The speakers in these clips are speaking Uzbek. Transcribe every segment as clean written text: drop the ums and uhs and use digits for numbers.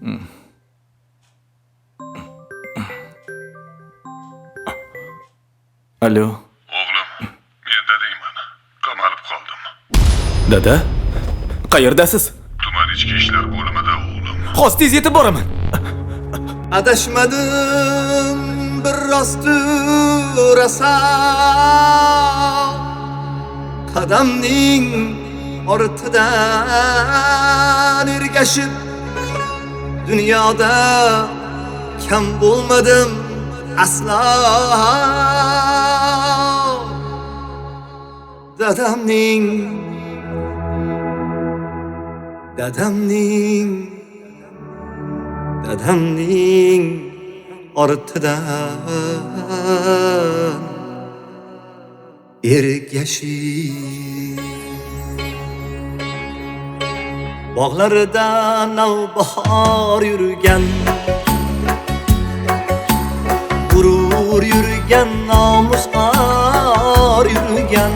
Alo. O'g'lim, men dadayman. Qamalib qoldim. Dada? Qayerdasiz? Tuman ichki ishlar bo'limida o'g'lim. Hozir tez yetib boraman. Adashmadim bir rostu rosa qadamning ortidan ergashib dunyoda kam bo'lmadim aslo dadamning ortidan ergashib bog'larida navbahor yurgan gurur yurgan nomusqor yurgan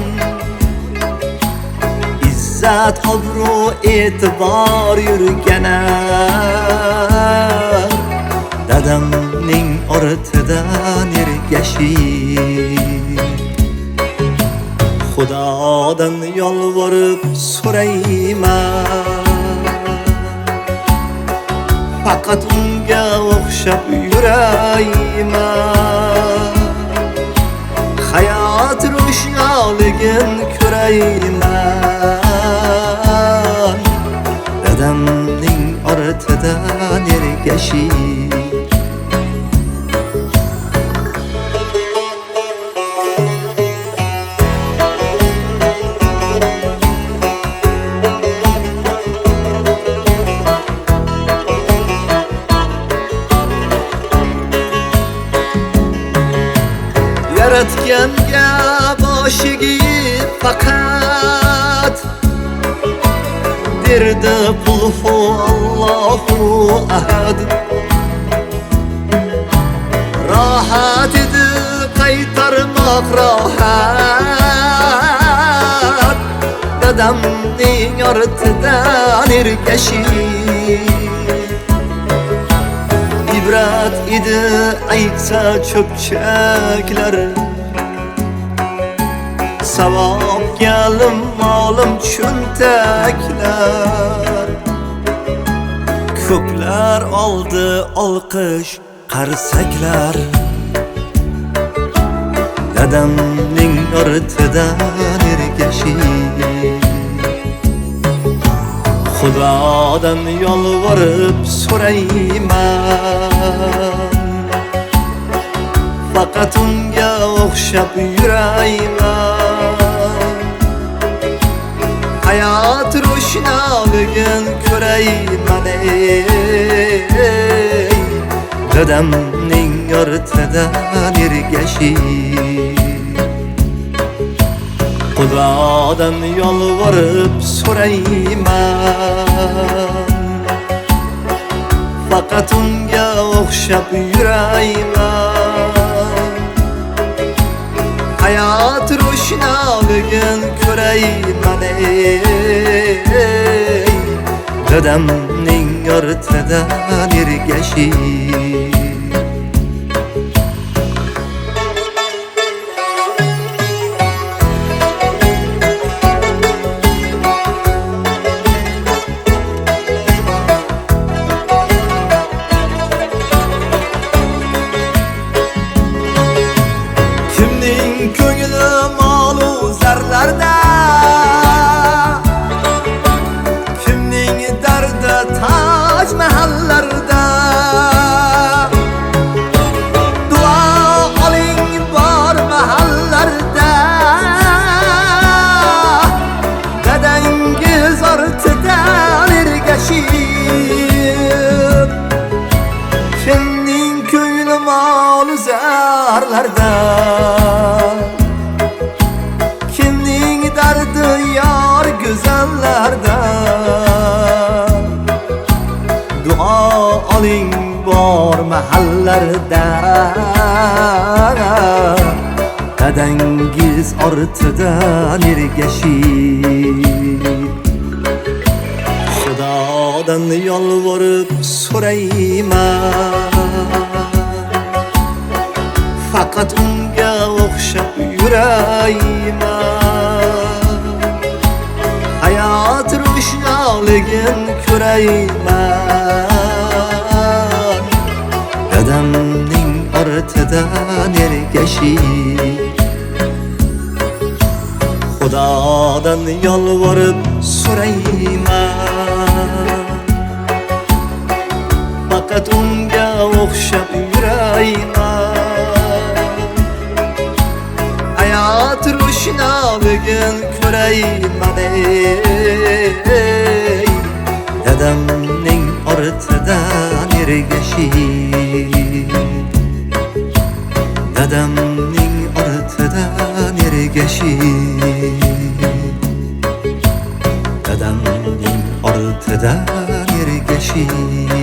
izzat obro' e'tibor yurgan dadamning ortidan ergashib Xudodan yolvorib so'rayman faqat unga o'xshab yurayman hayot ro'shnoligin ko'rayman dadamning ortidan ergashib yaratganga boshiga faqat berdi qulhu Allohu ahad rohat edi qaytarmoq rohat dadamning ortidan ergashib ibrat edi aytsa cho'pchaklar savob galim molim cho'ntaklar ko'plar oldi olqish qarsaklar dadamning ortidan ergashib Xudodan yolvorib so'rayman faqat unga o'xshab yurayman hayot ro'shnoligin ko'rayman dadamning ortidan ergashib Xudodan yolvorib so'rayman faqat unga o'xshab yurayman hayot ro'shnoligin ko'rayman dadamning ortidan ergashib ko'ngli molu zarlarda kimning dardi toj mahallarda duo oling bor mahallarda dadangiz ortidan ergashib kimning ko'ngli molu zarlarda yor go'zallarda duo oling bor mahallarda dadangiz ortidan ergashib Xudodan yolvorib so'rayman. Faqat unga o'xshab yurayman. Hayot ro'shnoligin ko'rayman. Dadamning ortidan ergashib, Xudodan yolvorib so'rayman. Faqat unga o'xshab yurayman. Hayot ro'shnoligin ko'rayman. Dadamning ortidan ergashib, dadamning ortidan ergashib, dadamning ortidan ergashib.